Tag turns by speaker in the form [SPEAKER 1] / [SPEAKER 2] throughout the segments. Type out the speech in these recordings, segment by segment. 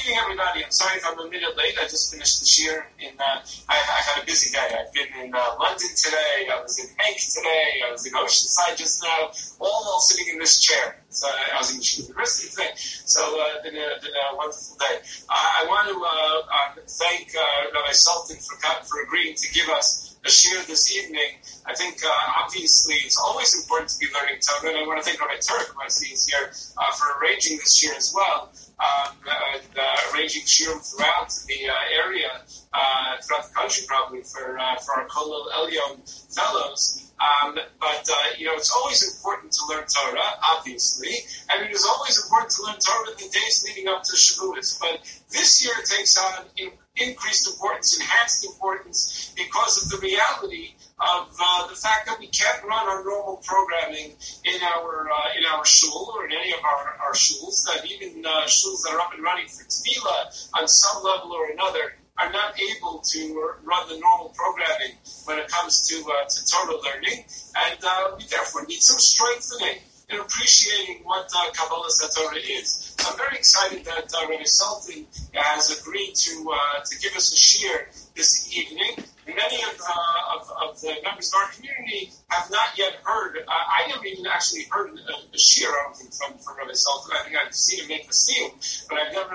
[SPEAKER 1] evening, everybody. I'm sorry if I'm a minute late. I just finished the shiur. I had a busy day. I've been in London today. I was in Hank today. I was in Oceanside just now. All sitting in this chair. So I was in Yeshiva University today. So been a wonderful day. I want to thank Rabbi Sultan for agreeing to give us a shiur this evening. I think obviously it's always important to be learning Torah, and I want to thank Rabbi Turk, who I see is here, for arranging this shiur as well. Arranging shiurim throughout the area, throughout the country probably for our Kollel Elyon fellows. But it's always important to learn Torah, obviously, and it is always important to learn Torah in the days leading up to Shavuos. But this year it takes on increased importance, enhanced importance, because of the reality of the fact that we can't run our normal programming in our shul or in any of our shuls. That even shuls that are up and running for tefillah on some level or another are not able to run the normal programming when it comes to Torah learning, and we therefore need some strengthening in appreciating what Kabbalah Torah is. I'm very excited that Rabbi Sultan has agreed to give us a shiur this evening. Many of the members of our community have not yet heard. I never even actually heard a shiur, I don't think, from Rabbi Sultan. I think I've seen him make a seal, but I've never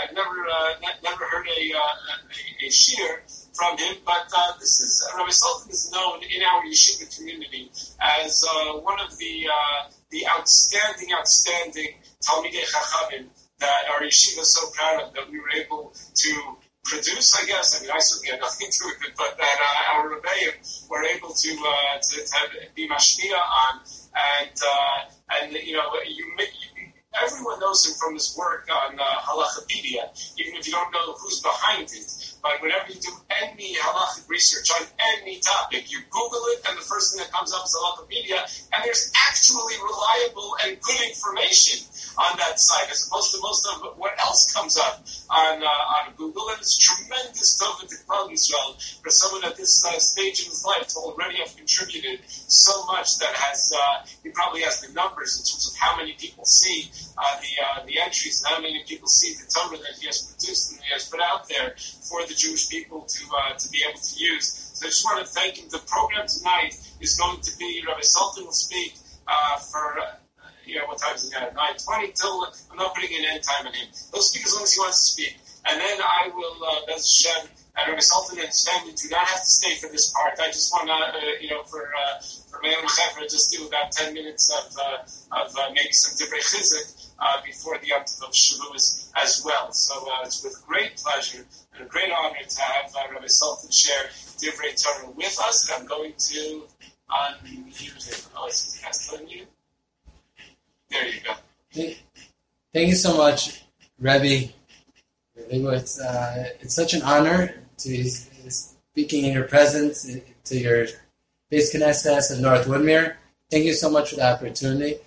[SPEAKER 1] heard a shiur from him. But Rabbi Sultan is known in our yeshiva community as one of the outstanding Talmidei Chachamim that our yeshiva is so proud of, that we were able to produce, I guess. I mean, I certainly had nothing to do with it, but that our rebbeim were able to be mashpia on, and everyone knows him from his work on Halachapedia, even if you don't know who's behind it. But whenever you do any halachic research on any topic, you Google it, and the first thing that comes up is Halachapedia, and there's actually reliable and good information on that site, as opposed to most of what else comes up on Google. And it's tremendous tov to Klal Yisrael for someone at this stage in his life to already have contributed so much that he probably has the numbers in terms of how many people see the entries and how many people see the Torah that he has produced and he has put out there for the Jewish people to be able to use. So I just want to thank him. The program tonight is going to be, Rabbi Sultan will speak for, what time is it now? 9:20 till, I'm not putting an end time on him. He'll speak as long as he wants to speak. And then I will, Bez Hashem, and Rabbi Sultan and his family do not have to stay for this part. I just want to, for Me'am Chevra, just do about 10 minutes of maybe some Divrei Chizuk before the Yom Tov of Shavuos as well. So it's with great pleasure and a great honor to have Rabbi Sultan share Divrei Torah with us. And I'm going to unmute him. Oh, is he has to unmute? There you go.
[SPEAKER 2] Thank you so much, Rebbe. It's such an honor to be speaking in your presence to your Beis Knesset in North Woodmere. Thank you so much for the opportunity.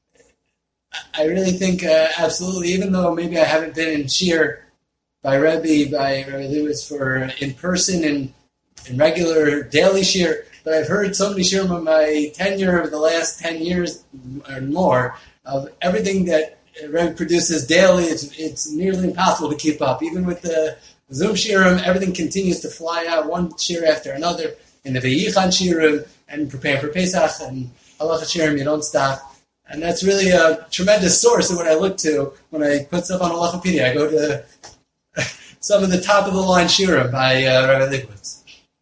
[SPEAKER 2] I really think, absolutely, even though maybe I haven't been in shiur by Rebbe Lewis for in person in regular daily shiur, but I've heard so many shiurim in my tenure of the last 10 years or more of everything that Rebbe produces daily. It's nearly impossible to keep up. Even with the Zoom shiurim, everything continues to fly out, one shiur after another, in the V'yichan shiurim, and preparing for Pesach, and Halacha shiurim, you don't stop. And that's really a tremendous source of what I look to when I put stuff on Halachapedia. I go to some of the top-of-the-line shiurim by Rabbi Leibowitz.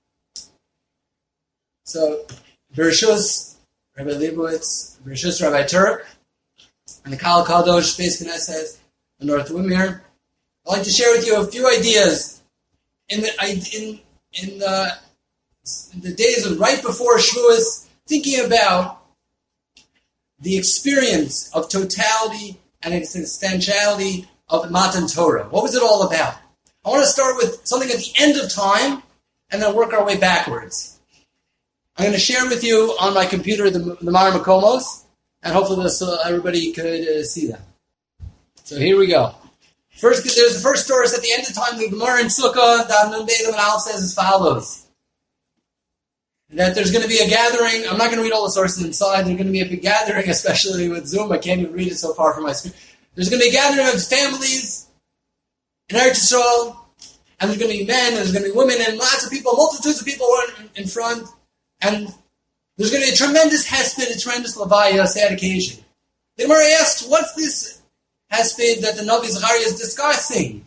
[SPEAKER 2] So, Bereshus, Rabbi Leibowitz, Bereshus, Rabbi Turk, and the Kal Kadosh Beis Knesset in North Woodmere. I'd like to share with you a few ideas in the days of right before Shavuos, thinking about the experience of totality and existentiality of Matan Torah. What was it all about? I want to start with something at the end of time and then work our way backwards. I'm going to share with you on my computer the Mar Makomos, and hopefully everybody could see them. So here we go. There's the first story at the end of time. The Gemara in Sukkah, the Nun Beis Amud Aleph says as follows: that there's going to be a gathering. I'm not going to read all the sources inside. There's going to be a big gathering, especially with Zoom. I can't even read it so far from my screen. There's going to be a gathering of families in Eretz Yisrael, and there's going to be men, and there's going to be women, and lots of people, multitudes of people are in front, and there's going to be a tremendous hesped, a tremendous levaya, a sad occasion. The Gemara asks, what's this hesped that the Navi Zechariah is discussing?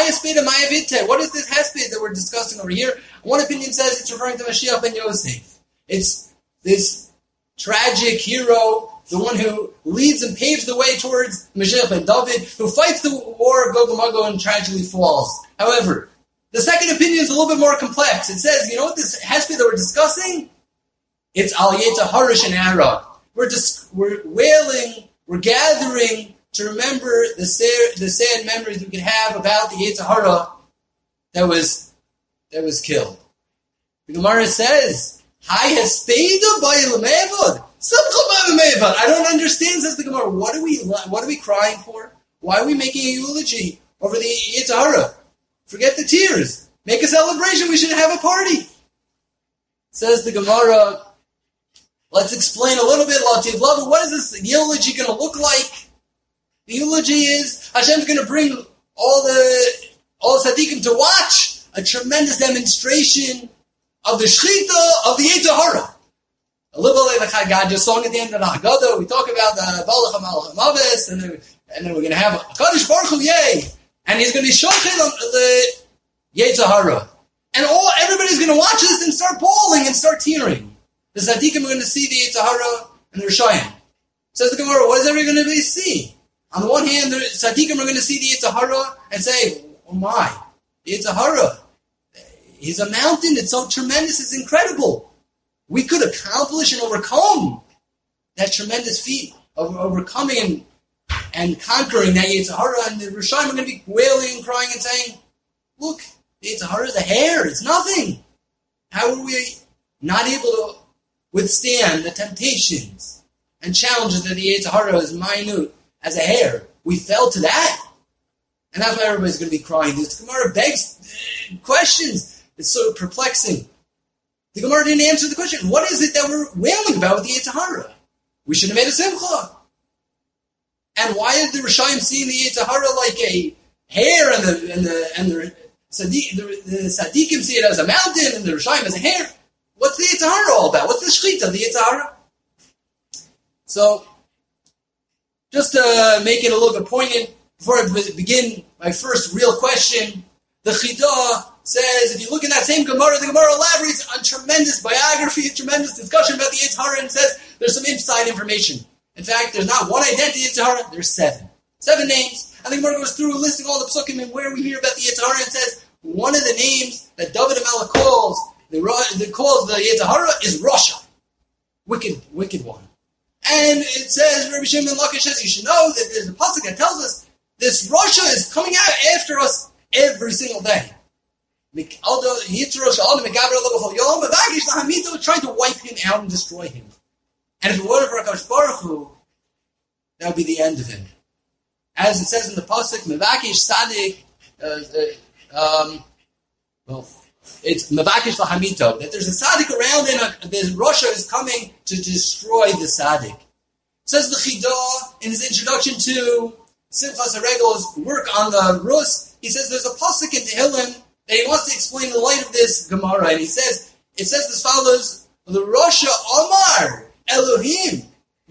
[SPEAKER 2] What is this hesped that we're discussing over here? One opinion says it's referring to Mashiach ben Yosef. It's this tragic hero, the one who leads and paves the way towards Mashiach ben David, who fights the war of Gog and Magog and tragically falls. However, the second opinion is a little bit more complex. It says, you know what this hesped that we're discussing? It's Al Yetzer Hara Shenara. We're wailing, we're gathering to remember the sad memories we can have about the Yetzer Hara that was killed. The Gemara says, "Hi hespeda ba'ilmevad, simcha ba'ilmevad." I don't understand, says the Gemara. What are we crying for? Why are we making a eulogy over the Yetzer Hara? Forget the tears. Make a celebration. We should have a party. Says the Gemara. Let's explain a little bit. What is this eulogy going to look like? The eulogy is Hashem's going to bring all the tzaddikim to watch a tremendous demonstration of the shechita of the Yetzer Hara. A little bit like the Chagad just song at the end of the Haggadah. We talk about the Balach HaMalach HaMavis, and then we're going to have a Kadosh Baruch Hu Yeh, and he's going to be shochet on the Yetzer Hara. And everybody's going to watch this and start bawling and start tearing. The tzaddikim are going to see the Yetzer Hara and the Rishayim. Says the Gemara, what is everyone going to see? On the one hand, the tzaddikim are going to see the Yetzer Hara and say, oh my, the Yetzer Hara, he's a mountain, it's so tremendous, it's incredible. We could accomplish and overcome that tremendous feat of overcoming and conquering that Yetzer Hara, and the Rishayim are going to be wailing and crying and saying, look, the Yetzer Hara is a hair, it's nothing. How are we not able to withstand the temptations and challenges that the Yetzer Hara is minute as a hair? We fell to that. And that's why everybody's going to be crying. This Gemara begs questions. It's so perplexing. The Gemara didn't answer the question. What is it that we're wailing about with the Yetzer Hara? We should have made a simcha. And why is the Rishayim seeing the Yetzer Hara like a hair, and the tzaddikim see it as a mountain, and the Rishayim as a hair? What's the Yetzer Hara all about? What's the shechita of the Yetzer Hara? So, just to make it a little bit poignant, before I begin my first real question, the Chidah says, if you look in that same Gemara, the Gemara elaborates on tremendous biography, tremendous discussion about the Yetzer Hara, and says there's some inside information. In fact, there's not one identity of Yetzer Hara, there's 7. 7 names. And the Gemara goes through listing all the psukim and where we hear about the Yetzer Hara, and says one of the names that David HaMelech calls the Yetzer Hara is Rasha. Wicked one. And it says, Rabbi Shimon Lakish says, you should know that there's a pasuk that tells us this Rasha is coming out after us every single day. Trying to wipe him out and destroy him. And if it weren't for HaKadosh Baruch Hu, that would be the end of him. As it says in the pasuk, Mevakish Sadik, it's Mevakish Lahamito, that there's a Sadik around and the Rasha is coming to destroy the Sadik. Says the Chidah in his introduction to Simchas HaRegel's work on the Rus, he says there's a pasuk in Tehillim that he wants to explain in the light of this Gemara, and it says as follows: the Rasha Omar Elohim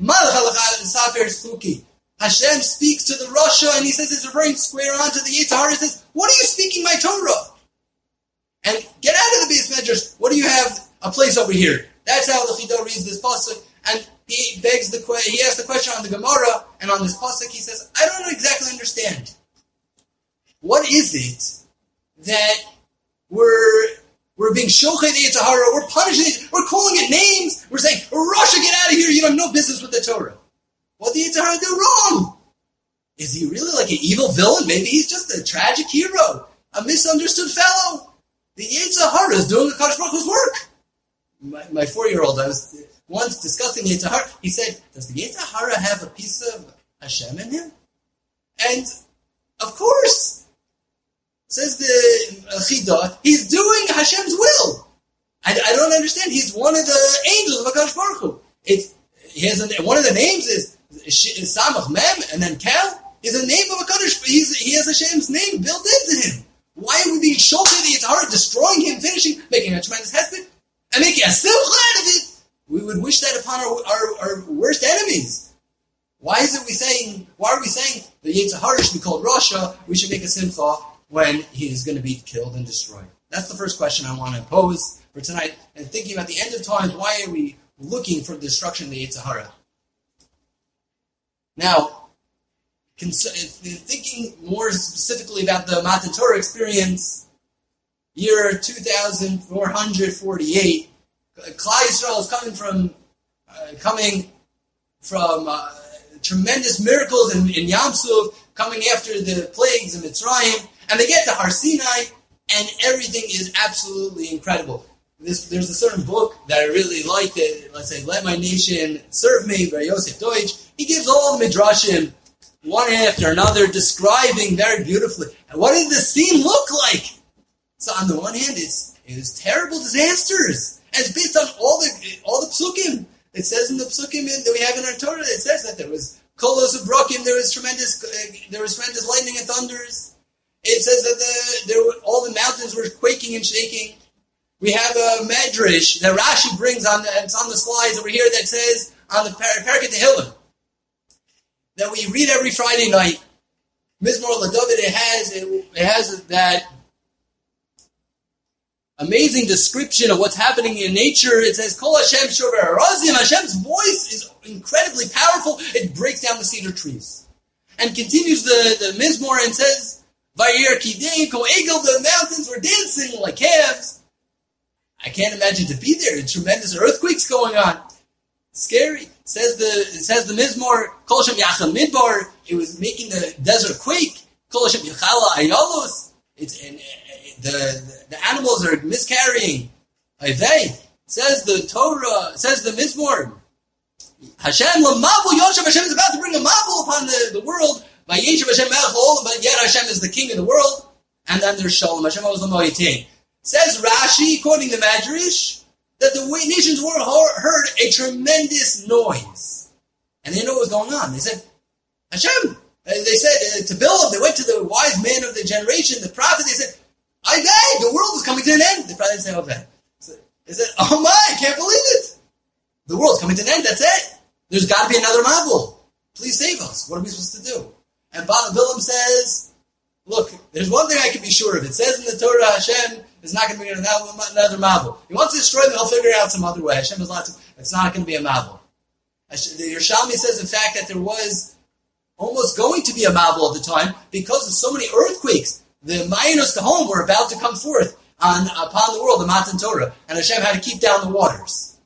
[SPEAKER 2] Hashem speaks to the Rasha, and he says it's referring square on to the Yetzer Hara. He says, "What are you speaking my Torah?" And get out of the Beis Medrash. What do you have a place over here? That's how the Chidah reads this pasuk, and he asks the question on the Gemara, and on this pasuk he says, "I don't exactly understand. What is it that we're being shochet the Yetzer Hara, we're punishing it, we're calling it names, we're saying, Rasha, get out of here, you have no business with the Torah. What did the Yetzer Hara do wrong? Is he really like an evil villain? Maybe he's just a tragic hero, a misunderstood fellow. The Yetzer Hara is doing the HaKadosh Baruch Hu's work." My 4-year-old, I was once discussing the Yetzer Hara, he said, does the Yetzer Hara have a piece of Hashem in him? And, of course, says the Chidah, he's doing Hashem's will. I don't understand. He's one of the angels of HaKadosh Baruch Hu. One of the names is Samach Mem and then Kel. is a name of a Kaddish. He has Hashem's name built into him. Why would we be shulting the Yitzhahara, destroying him, finishing, making a tremendous hesped, and making a simcha out of it? We would wish that upon our worst enemies. Why are we saying the Yitzhahara should be called Rasha? We should make a simcha when he is going to be killed and destroyed. That's the first question I want to pose for tonight. And thinking about the end of times, why are we looking for the destruction of the Yitzhahara? Now, thinking more specifically about the Matan Torah experience, year 2448, Klal Yisrael is coming from tremendous miracles in Yam Suf, coming after the plagues in Mitzrayim, and they get to Har Sinai, and everything is absolutely incredible. There's a certain book that I really like, let's say, Let My Nation Serve Me, by Yosef Deutsch. He gives all the midrashim, one after another, describing very beautifully. And what did the scene look like? So on the one hand, it was terrible disasters. And it's based on all the psukim. It says in the psukim that we have in our Torah, it says that there was kolos ubrokim, there was tremendous lightning and thunders. It says that all the mountains were quaking and shaking. We have a medrash that Rashi brings it's on the slides over here, that says on the Parakeh Tehillim that we read every Friday night. Mizmor LaDavid, it has that amazing description of what's happening in nature. It says, Kol Hashem Shover Harazim. Hashem's voice is incredibly powerful. It breaks down the cedar trees. And continues the Mizmor and says, Vayir Kidein Ko Egel, the mountains were dancing like calves. I can't imagine to be there. Tremendous earthquakes going on. Scary. It says the Mizmor, Kol Hashem Yachal Midbar. It was making the desert quake. Kol Hashem Yachala Ayalos. The animals are miscarrying. Says the Torah, says the Mizmor, Hashem Lamabu Yoshev, Hashem is about to bring a Mabul upon the world. Vayeshev Hashem Melech Olam, but yet Hashem is the king of the world. And then there's Shalom. Hashem was the Moetain. Says Rashi, quoting the Madrash, that the nations heard a tremendous noise. And they didn't know what was going on. They said, Hashem. They said to Bilam, they went to the wise man of the generation, the prophet, they said, the world is coming to an end. They probably didn't say, okay. They said, oh my, I can't believe it. The world's coming to an end, that's it. There's got to be another Mabul. Please save us. What are we supposed to do? And Bilam says, look, there's one thing I can be sure of. It says in the Torah, Hashem is not going to be another Mabul. He wants to destroy them, he'll figure out some other way. Hashem is it's not going to be a Mabul. The Yerushalmi says, in fact, that there was almost going to be a Mabul at the time because of so many earthquakes. The Mayanos Kahom were about to come forth upon the world, the Matan Torah, and Hashem had to keep down the waters.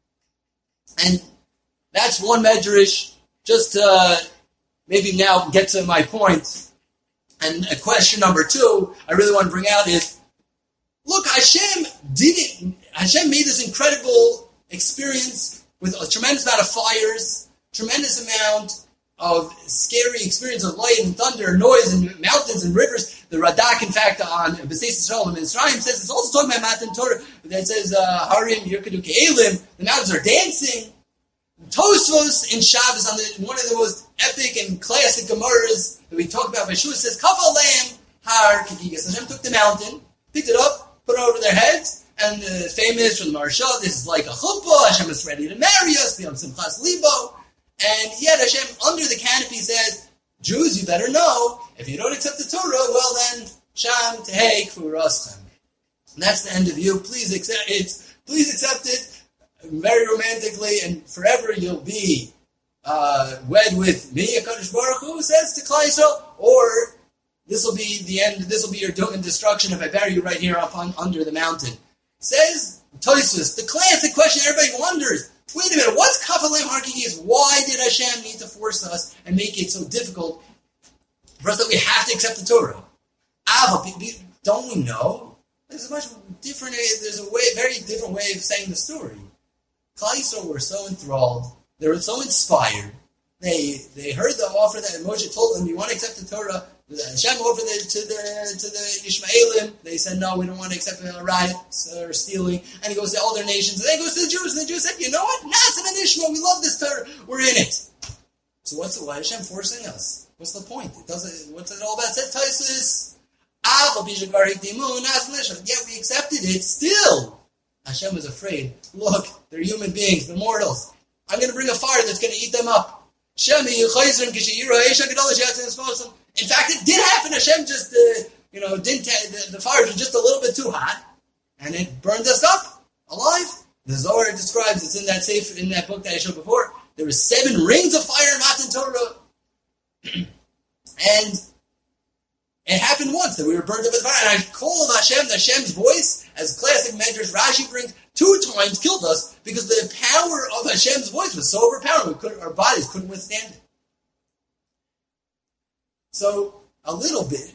[SPEAKER 2] And that's one medrash. Just to maybe now get to my point. And a question number 2 I really want to bring out is, look, Hashem made this incredible experience with a tremendous amount of fires, tremendous amount of scary experience of light and thunder, noise and mountains and rivers. The Radak, in fact, on B'seis Yisrael and Mitzrayim says, it's also talking about Matan Torah, that says, Harim Yerkadu Ke'elim, the mountains are dancing. Tosfos in Shabbos, on one of the most epic and classic Gemaras that we talk about, Yeshua says, Kaf Aleim Har Kikigas. Hashem took the mountain, picked it up, put it over their heads, and famous from the Maharsha, this is like a chuppah, Hashem is ready to marry us, B'yam Simchas Libo. And yet Hashem, under the canopy, says, Jews, you better know, if you don't accept the Torah, well then, Sham Tehei Kfur Raschem. And that's the end of you. Please accept it. Please accept it very romantically, and forever you'll be wed with me, HaKadosh Baruch Hu, says to Klal Yisrael, or this will be the end, this will be your doom and destruction if I bury you right here under the mountain. Says Tosfos, the classic question everybody wonders, wait a minute, what's Kaf Aleim Har Kikigas? Why did Hashem need to force us and make it so difficult for us that we have to accept the Torah? Don't we know? There's a very different way of saying the story. Klal Yisrael were so enthralled, they were so inspired. They heard the offer that Moshe told them, you want to accept the Torah? Hashem offered it to the Yishmaelim. They said, no, we don't want to accept riots or stealing. And he goes to all their nations. And then he goes to the Jews. And the Jews said, you know what? Nasim and Ishmael, we love this Torah. We're in it. So why is Hashem forcing us? What's the point? What's it all about? It says Taisus, yeah, we accepted it. Still, Hashem was afraid. Look, they're human beings, they're mortals. I'm going to bring a fire that's going to eat them up. In fact, it did happen. Hashem just, the fires were just a little bit too hot, and it burned us up alive. The Zohar describes, it's in that book that I showed before, there were 7 rings of fire in Matan Torah. And it happened once that we were burned up with fire. And I call on Hashem's voice, as classic Medrash Rashi brings, 2 times killed us because the power of Hashem's voice was so overpowering, our bodies couldn't withstand it. So, a little bit,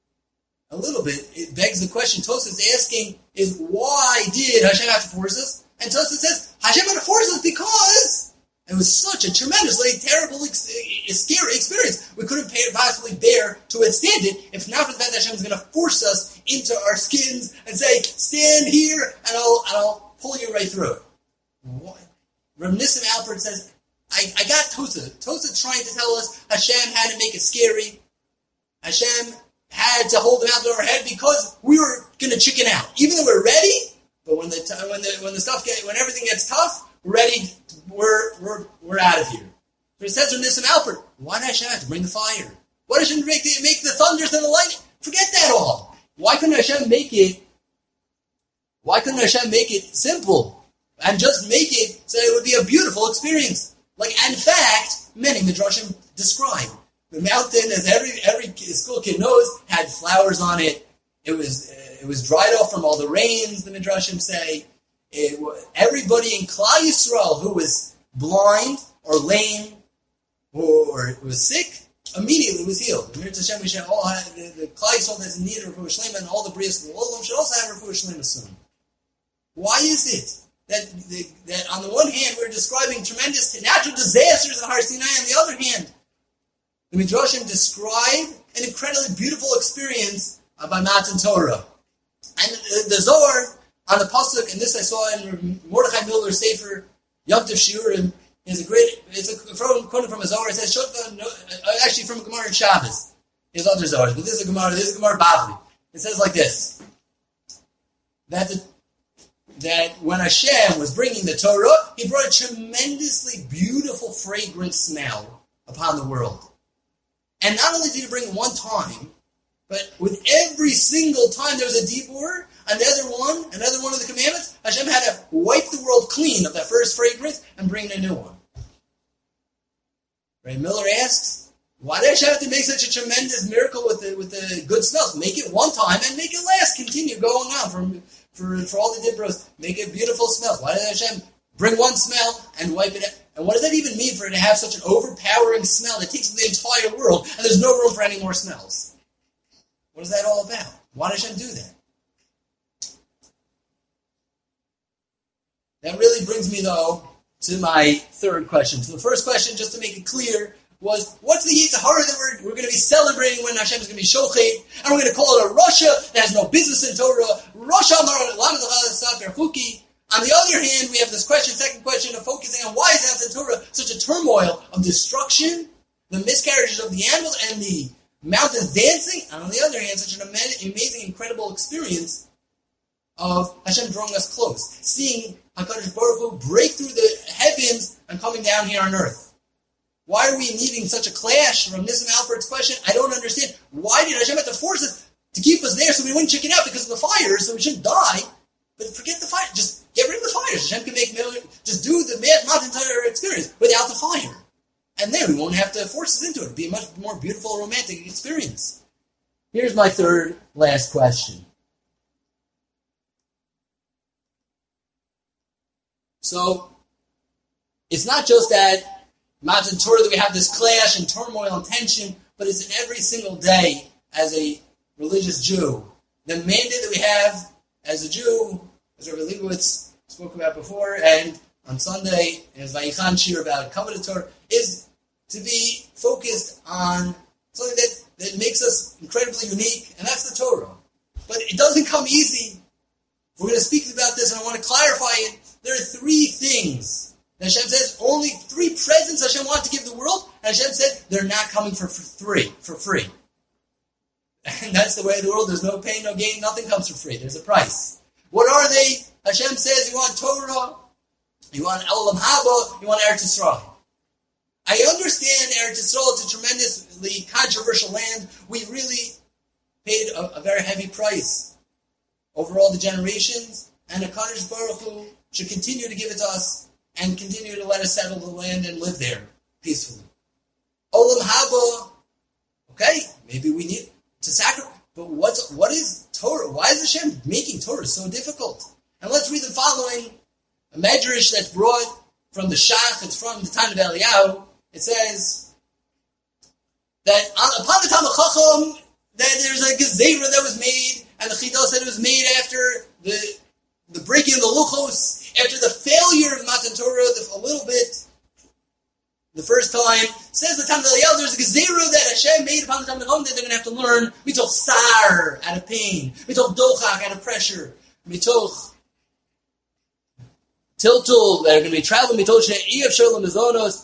[SPEAKER 2] it begs the question Tosafos is asking is, why did Hashem have to force us? And Tosafos says, Hashem had to force us because it was such a tremendously terrible, scary experience. We couldn't possibly bear to withstand it if not for the fact that Hashem was going to force us into our skins and say, stand here and I'll pull you right through it. Rav Nissim Alpert says, I got Tosafos. Tosafos trying to tell us Hashem had to make it scary. Hashem had to hold them out to our head because we were going to chicken out. Even though we're ready, but when everything gets tough, we're ready. We're out of here. So it says in Nissim Alpert, why did Hashem have to bring the fire? Why did Hashem make the thunders and the lightning? Forget that all. Why couldn't Hashem make it simple and just make it so it would be a beautiful experience? Like, in fact, many midrashim describe the mountain, as every school kid knows, had flowers on it. It was dried off from all the rains. The midrashim say. Everybody in Klal Yisrael who was blind or lame or was sick immediately was healed. The Klal Yisrael that's in need of refuah shlema, and all the Brias of the Olam should also have refuah shlema soon. Why is it that on the one hand we're describing tremendous natural disasters in Har Sinai, on the other hand the Midrashim describe an incredibly beautiful experience by Matan Torah, and the Zohar on the pasuk, and this I saw in Mordechai Miller's Sefer Yom Tov Shiurim, it's a quote from a Zohar. It says, actually from a Gemara in Shabbos. There's other Zohars, but this is a Gemara Bavli. It says like this, that when Hashem was bringing the Torah, He brought a tremendously beautiful, fragrant smell upon the world. And not only did He bring it one time, but with every single time there was a dibur, another one of the commandments, Hashem had to wipe the world clean of that first fragrance and bring in a new one. Ray Miller asks, why did Hashem have to make such a tremendous miracle with the good smells? Make it one time and make it last. Continue going on for all the dibros. Make it beautiful smells. Why did Hashem bring one smell and wipe it out? And what does that even mean for it to have such an overpowering smell that takes the entire world and there's no room for any more smells? What is that all about? Why does Hashem do that? That really brings me, though, to my third question. So the first question, just to make it clear, was what's the Yetzer Hara that we're going to be celebrating when Hashem is going to be Shochet, and we're going to call it a Russia that has no business in Torah, Russia on the other hand, we have this second question of focusing on why is in Torah such a turmoil of destruction, the miscarriages of the animal, and the mountains dancing, and on the other hand, such an amazing, incredible experience of Hashem drawing us close, seeing HaKadosh Baruch Hu break through the heavens and coming down here on earth. Why are we needing such a clash? From Nissim Alpert's question, I don't understand. Why did Hashem have to force us to keep us there so we wouldn't chicken out because of the fires, so we shouldn't die? But forget the fire. Just get rid of the fires. Hashem can just do the Matan Torah experience without the fire. And then we won't have to force us into it. It'll be a much more beautiful, romantic experience. Here's my third, last question. So, it's not just that Matan Torah that we have this clash and turmoil and tension, but it's in every single day as a religious Jew. The mandate that we have as a Jew, as Rabbi Leibowitz spoke about before, and on Sunday, as Vayichan Shir about Kavod Torah, is to be focused on something that makes us incredibly unique, and that's the Torah. But it doesn't come easy. We're going to speak about this, and I want to clarify it. There are 3 things that Hashem says, only 3 presents Hashem wanted to give the world, and Hashem said they're not coming for free. And that's the way of the world. There's no pain, no gain, nothing comes for free. There's a price. What are they? Hashem says you want Torah, you want Olam Haba, you want Eretz Yisrael. I understand Eretz Yisrael is a tremendously controversial land. We really paid a very heavy price over all the generations, and HaKadosh Baruch Hu should continue to give it to us and continue to let us settle the land and live there peacefully. Olam Haba, okay, maybe we need to sacrifice, but what is Torah? Why is Hashem making Torah so difficult? And let's read the following, a medrash that's brought from the Shach, it's from the time of Eliyahu. It says that upon the time of Chacham, that there's a gezerah that was made, and the Chiddush said it was made after the breaking of the Luchos, after the failure of Matan Torah, a little bit, the first time. Says the time of Eliyahu, there's a gezerah that Hashem made upon the time of Chacham that they're going to have to learn. Mitoch sar, out of pain. Mitoch dochak, out of pressure. Mitoch tiltul, they're going to be traveling. Mitoch she'ev shalom mizonos.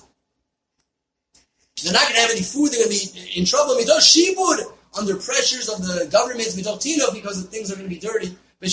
[SPEAKER 2] They're not going to have any food. They're going to be in trouble. Mitoch shibud, under pressures of the governments. Mitoch tino, because the things are going to be dirty. But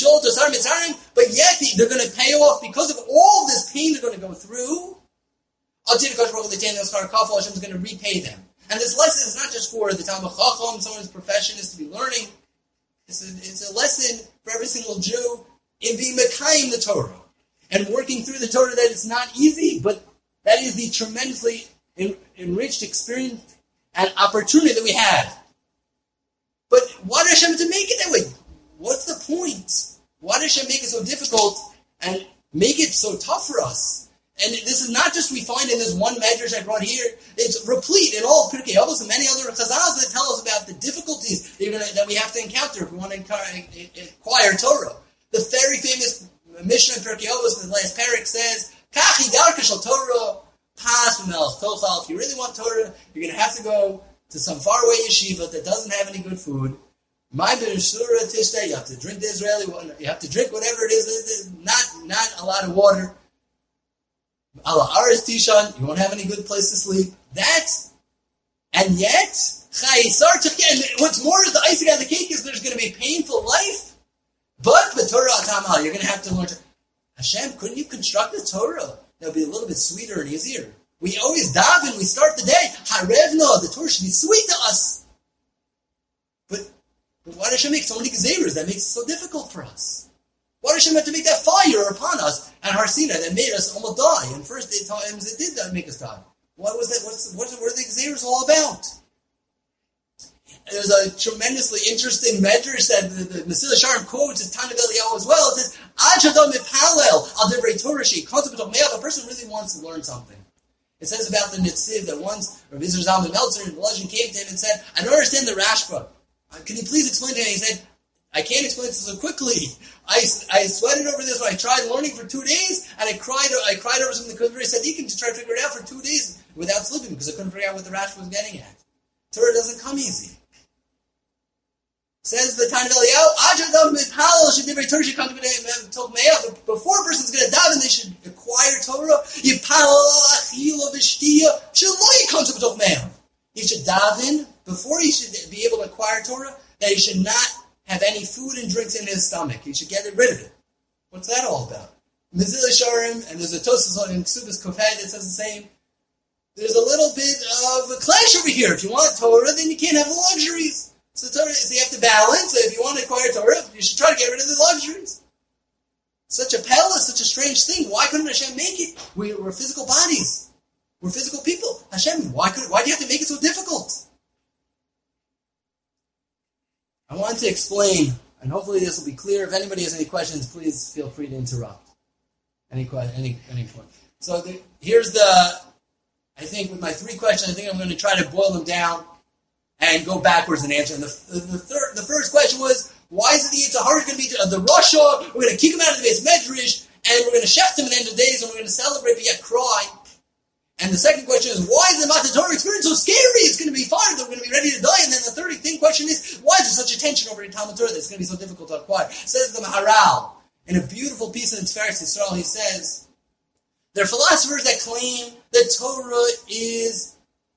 [SPEAKER 2] yet they're going to pay off because of all this pain they're going to go through. Hashem's going to repay them. And this lesson is not just for the Talmid Chacham, someone's profession is to be learning. It's a lesson for every single Jew in being Mekayim the Torah and working through the Torah. That it's not easy, but that is the tremendously enriched experience and opportunity that we have. But why does Hashem to make it that way? What's the point? Why does Hashem make it so difficult and make it so tough for us? And this is not just we find in this one medrash I brought here. It's replete in all Pirkei Avos and many other chazals that tell us about the difficulties that we have to encounter if we want to acquire Torah. The very famous Mishnah in Pirkei Avos in the last parak says, "Kachi darka shel Torah pas v'melech tochal." If you really want Torah, you're going to have to go to some faraway yeshiva that doesn't have any good food. My b'neshura tishtei, you have to drink the Israeli water. You have to drink whatever it is. Not a lot of water. Allah Aris Tishan, you won't have any good place to sleep. And yet, what's more is the icing on the cake is there's going to be a painful life. But Torah Atamal, you're going to have to learn. Hashem, couldn't you construct the Torah that would be a little bit sweeter and easier? We always daven, we start the day. Harevna, the Torah should be sweet to us. But why does Hashem make so many gezerahs that makes it so difficult for us? Why does Hashem have to make that fire upon us and Har Sinai that made us almost die? And first times it did make us die. What was that? What were the gezerahs all about? There's a tremendously interesting medrash that the Mesilas Yesharim quotes in Tana Eliyahu as well. It says, "Ad shadam mipalel al divrei Torah she'ikotzeh b'toch me'av." A person really wants to learn something. It says about the Nitziv that once Rabbi Yisrael Zalman Meltzer in the legend came to him and said, "I don't understand the Rashba. Can you please explain to me?" He said, "I can't explain this so quickly. I sweated over this when I tried learning for 2 days, and I cried over something the Kurei Tzaddikim to try to figure it out for 2 days without sleeping because I couldn't figure out what the Rash was getting at. Torah doesn't come easy." Says the Tana Eliyahu, before a person's going to daven, they should acquire Torah. He should daven before he should be able to acquire Torah, that he should not have any food and drinks in his stomach. He should get rid of it. What's that all about? Mesilas Yesharim, and there's a Tosafos in Ksubas Kofed that says the same. There's a little bit of a clash over here. If you want Torah, then you can't have the luxuries. So you have to balance. If you want to acquire Torah, you should try to get rid of the luxuries. Such a pella, such a strange thing. Why couldn't Hashem make it? We're physical bodies. We're physical people. Hashem, why do you have to make it so difficult? I want to explain, and hopefully this will be clear. If anybody has any questions, please feel free to interrupt. Any point. So here's I think with my 3 questions, I think I'm going to try to boil them down and go backwards and answer. And the first question was, why is the Yetzer Hara going to be the Rasha? We're going to kick him out of the base Medrash, and we're going to shecht him at the end of the days, and we're going to celebrate, but yet cry. And the second question is, why is the Matan Torah experience so scary? It's going to be fine, we're going to be ready to die. And then the third question is, why is there such a tension over in Talmud Torah that it's going to be so difficult to acquire? Says the Maharal, in a beautiful piece in Tiferes Yisrael, he says, there are philosophers that claim that Torah is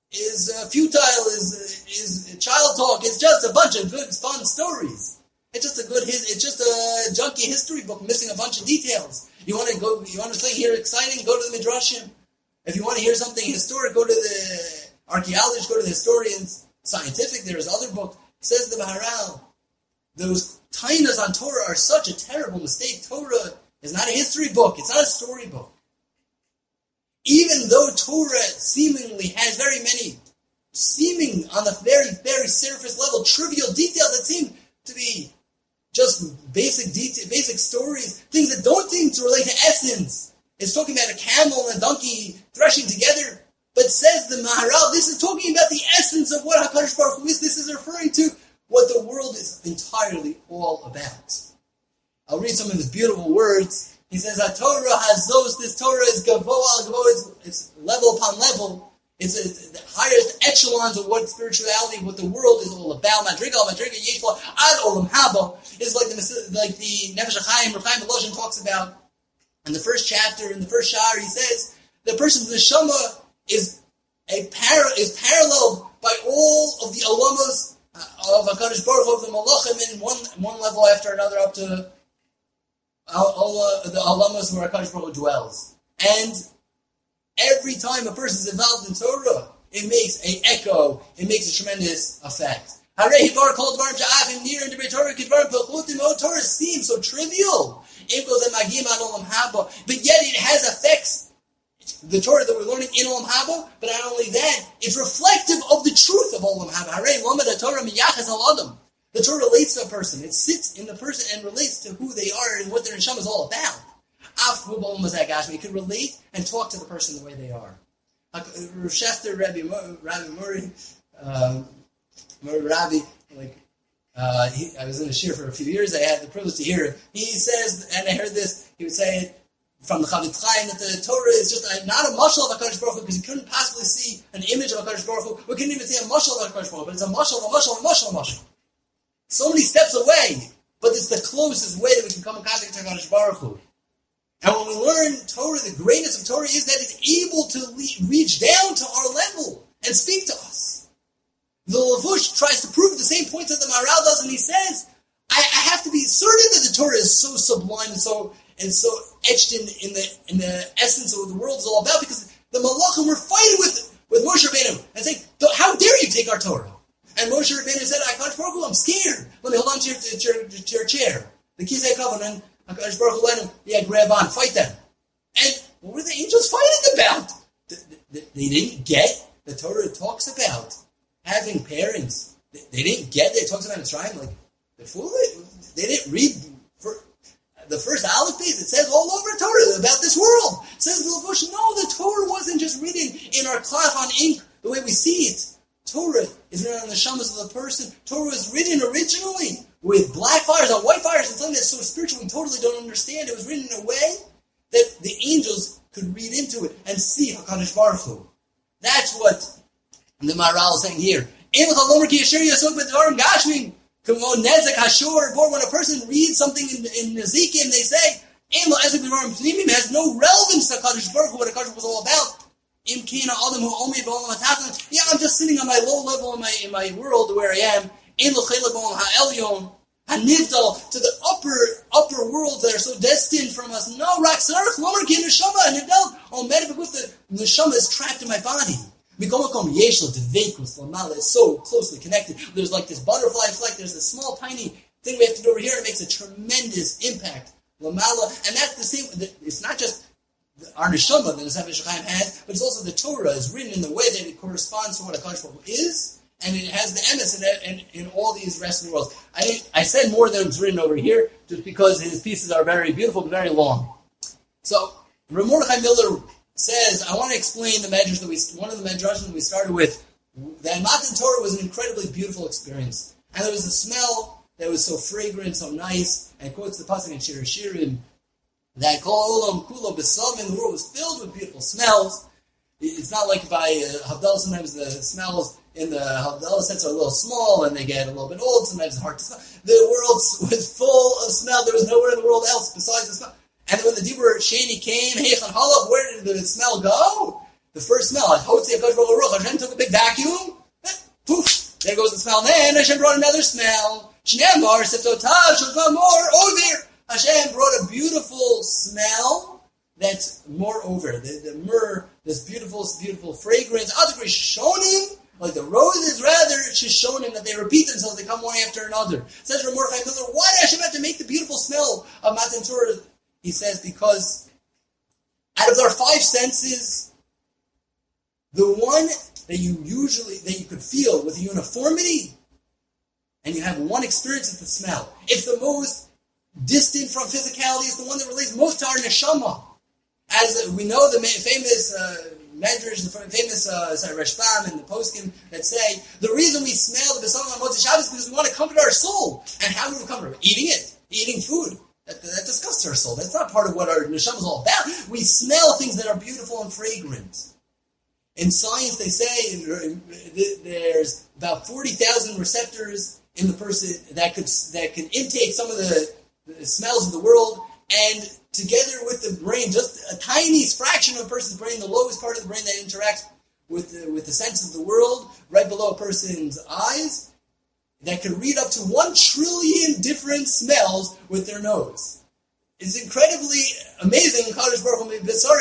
[SPEAKER 2] futile, is child talk. It's just a bunch of good, fun stories. It's just a junky history book missing a bunch of details. You want to hear exciting? Go to the Midrashim. If you want to hear something historic, go to the archaeologists, go to the historians. Scientific, there's other books. Says the Maharal, those tainas on Torah are such a terrible mistake. Torah is not a history book. It's not a story book. Even though Torah seemingly has very many, on the very, very surface level, trivial details that seem to be just basic stories, things that don't seem to relate to essence. It's talking about a camel and a donkey threshing together. But says the Maharal, this is talking about the essence of what HaKadosh Baruch Hu is. This is referring to what the world is entirely all about. I'll read some of his beautiful words. He says, Torah has this Torah is gavoa, it's level upon level. It's the highest echelons of what spirituality, what the world is all about. Madriga, Yeshua, Ad Olam Haba is like the Nefesh HaChaim, Rav Chaim Volozhin talks about in the first chapter, in the first shar. He says the person's neshama is paralleled by all of the alamas of HaKadosh Baruch Hu, of the Malachim, in one level after another, up to all the alamas where HaKadosh Baruch Hu dwells. And every time a person is involved in Torah, it makes an echo, it makes a tremendous effect. Torah seems so trivial, but yet it has effects. The Torah that we're learning in Olam Haba, but not only that, it's reflective of the truth of Olam Haba. The Torah relates to a person. It sits in the person and relates to who they are and what their neshama is all about. It could relate and talk to the person the way they are. Rav Shefter, Rabbi Murray, I was in a shir for a few years. I had the privilege to hear it. He says, and I heard this, he would say it from the Chavetz Chaim, that the Torah is just not a mashal of HaKadosh Baruch Hu, because you couldn't possibly see an image of HaKadosh Baruch Hu. We couldn't even see a mashal of HaKadosh Baruch Hu, but it's a mashal. So many steps away, but it's the closest way that we can come in contact with HaKadosh Baruch Hu. And when we learn Torah, the greatness of Torah is that it's able to reach down to our level and speak to us. The Lavush tries to prove the same point that the Maharal does, and he says, I have to be certain that the Torah is so sublime and so etched in the essence of what the world is all about, because the Malachim were fighting with Moshe Rabbeinu and saying, how dare you take our Torah? And Moshe Rabbeinu said, HaKadosh Baruch Hu, I'm scared. Let me hold on to your chair. The Kisei Kavod, and HaKadosh Baruch Hu let him, grab on, fight them. And what were the angels fighting about? They didn't get the Torah talks about having parents. They didn't get it. It talks about Mitzrayim, like, they didn't read the first aleph base. It says all over Torah about this world. It says the Lavush, no, the Torah wasn't just written in our cloth on ink the way we see it. Torah is written on the shamas of the person. Torah was written originally with black fires and white fires and something that's so spiritual we totally don't understand. It was written in a way that the angels could read into it and see HaKadosh Baruch Hu. That's what the Maharal is saying here. When a person reads something in Nezikim, they say, has no relevance to HaKadosh Baruch Hu, what HaKadosh was all about. Yeah, I'm just sitting on my low level in my world where I am. To the upper worlds that are so destined from us. No, the neshama is trapped in my body. It's so closely connected. There's like this butterfly effect. There's this small, tiny thing we have to do over here. It makes a tremendous impact. And that's the same. It's not just our neshama that the Nefesh HaChaim has, but it's also the Torah is written in the way that it corresponds to what HaKadosh Baruch Hu is, and it has the emes in all these rest of the worlds. I said more than it's written over here, just because his pieces are very beautiful but very long. So, Rav Mordechai Miller says, I want to explain the medrash one of the medrashim that we started with. That Matan Torah was an incredibly beautiful experience. And there was a smell that was so fragrant, so nice, and quotes the pasuk in Shir Shirim, that Kol Olam Kulo B'Savin, the world was filled with beautiful smells. It's not like by Havdalah, sometimes the smells in the Havdalah sets are a little small and they get a little bit old, sometimes it's hard to smell. The world was full of smell. There was nowhere in the world else besides the smell. And when the Dibur Sheni came, Heichan Halach, where did the smell go?
[SPEAKER 3] the first smell. Hashem took a big vacuum, poof, there goes the smell. Then Hashem brought another smell. Shneamar setotav more over. Hashem brought a beautiful smell that's moreover. The myrrh, this beautiful fragrance. Shonim, like the roses, rather shishonim, that they repeat themselves. They come one after another. Says Rav Mordechai Miller, why did Hashem have to make the beautiful smell of Matan Torah? He says because out of our five senses, the one that you could feel with uniformity, and you have one experience of the smell. It's the most distant from physicality. It's the one that relates most to our neshama. As we know, the famous medrash, the famous Rashbam and the poskim that say the reason we smell the B'samim on Motzei Shabbos is because we want to comfort our soul. And how do we comfort it? Eating food. That disgusts our soul. That's not part of what our neshama is all about. We smell things that are beautiful and fragrant. In science, they say there's about 40,000 receptors in the person that can intake some of the smells of the world, and together with the brain, just a tiny fraction of a person's brain, the lowest part of the brain that interacts with the sense of the world, right below a person's eyes, that can read up to 1 trillion different smells with their nose. It's incredibly amazing how incredible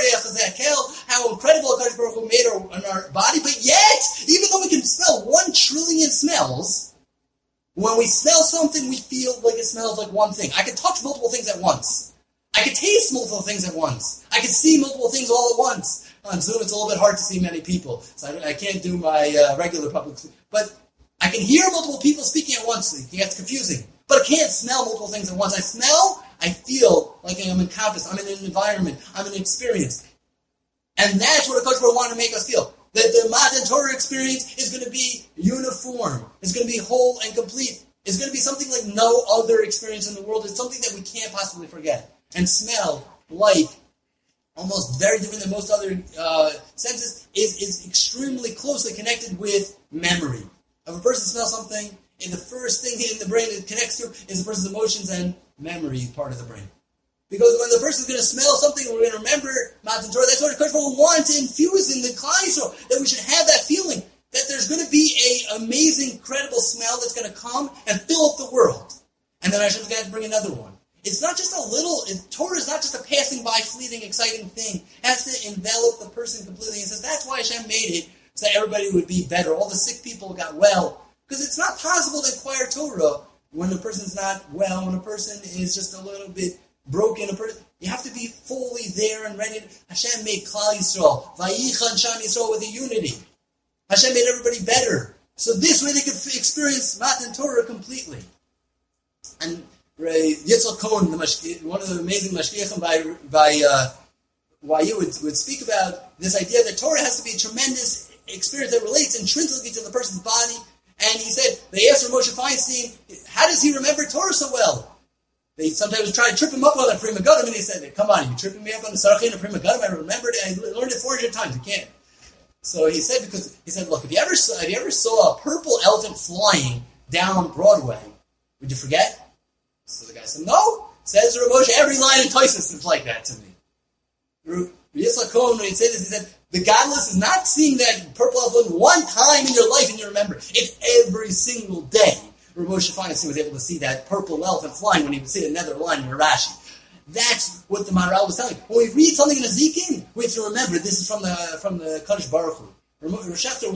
[SPEAKER 3] Kadosh Baruch Hu made our body, but yet, even though we can smell 1 trillion smells, when we smell something, we feel like it smells like one thing. I can touch multiple things at once. I can taste multiple things at once. I can see multiple things all at once. On Zoom, it's a little bit hard to see many people, so I can't do my regular public. But I can hear multiple people speaking at once. It gets confusing. But I can't smell multiple things at once. I smell, I feel like I'm encompassed. I'm in an environment. I'm in an experience. And that's what Akash Baruch Hu wanted to make us feel. That the Matan Torah experience is going to be uniform. It's going to be whole and complete. It's going to be something like no other experience in the world. It's something that we can't possibly forget. And smell, like, almost very different than most other senses, is extremely closely connected with memory. If a person smells something, and the first thing in the brain it connects to is the person's emotions and memory part of the brain. Because when the person's going to smell something, we're going to remember Matan Torah. That's what Akash Baruch Hu wants to infuse in the Klal Yisrael, that we should have that feeling that there's going to be an amazing, incredible smell that's going to come and fill up the world. And then Hashem's going to bring another one. It's not just Torah is not just a passing by, fleeting, exciting thing. It has to envelop the person completely. And says that's why Hashem made it, so that everybody would be better. All the sick people got well. Because it's not possible to acquire Torah when a person's not well, when a person is just a little bit broken. You have to be fully there and ready. Hashem made Klal Yisrael, Vayichan Sham Yisrael, with a unity. Hashem made everybody better. So this way they could experience Matan Torah completely. And Yitzhak Cohen, one of the amazing mashgiachim by YU would speak about this idea that Torah has to be a tremendous experience that relates intrinsically to the person's body. And he said, they asked Moshe Feinstein, how does he remember Torah so well? They sometimes try to trip him up on the Prima Gadim, and he said, come on, you tripping me up on the Sarachin and Prima Gadim? I remembered it, I learned it 400 times, you can't. So he said, look, if you ever saw a purple elephant flying down Broadway, would you forget? So the guy said, no. Says Rav Moshe, every line in Tosfos is like that to me. Yitzhak Cohen, when he said this, he said, the godless is not seeing that purple elephant one time in your life and you remember. It's every single day. Rav Moshe Feinstein was able to see that purple elephant flying when he would see another line in Rashi. That's what the Maharal was telling. When we read something in a Zikin, we have to remember this is from the Kadosh Baruch Hu. Rav Shechter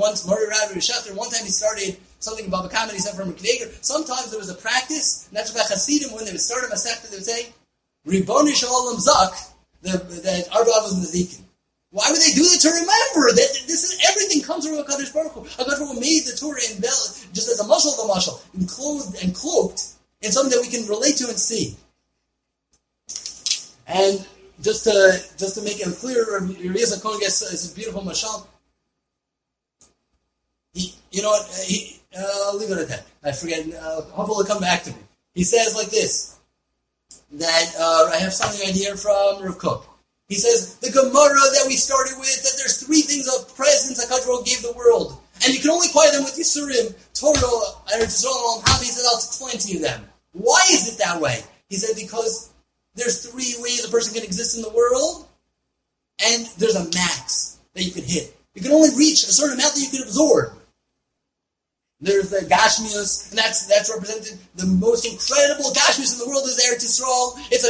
[SPEAKER 3] one time he started something about Bava Kama, he said from Kneger. Sometimes there was a practice, and that's about Hasidim, when they would start a Masechta, they would say, Ribbono shel Olam Zak, that Arba was in the Zikin. Why would they do that? To remember that this is everything comes from HaKadosh Baruch Hu. HaKadosh Baruch Hu made the Torah just as a mashal of a mashal, enclosed and cloaked in something that we can relate to and see. And just to make it clear, Yitzhak Cohen gets this beautiful mashal. I'll leave it at that. I forget. Hopefully it'll come back to me. He says like this, that I have something right here from Rav Kook. He says, the Gemara that we started with, that there's 3 things of presence that HaKadosh Baruch Hu gave the world. And you can only acquire them with Yisurim, Torah, Eretz Yisrael, and he said, I'll explain to you them. Why is it that way? He said, because there's 3 ways a person can exist in the world, and there's a max. that you can hit. You can only reach a certain amount that you can absorb. There's the Gashmius, and that's represented. The most incredible Gashmius in the world is Eretz Yisrael. It's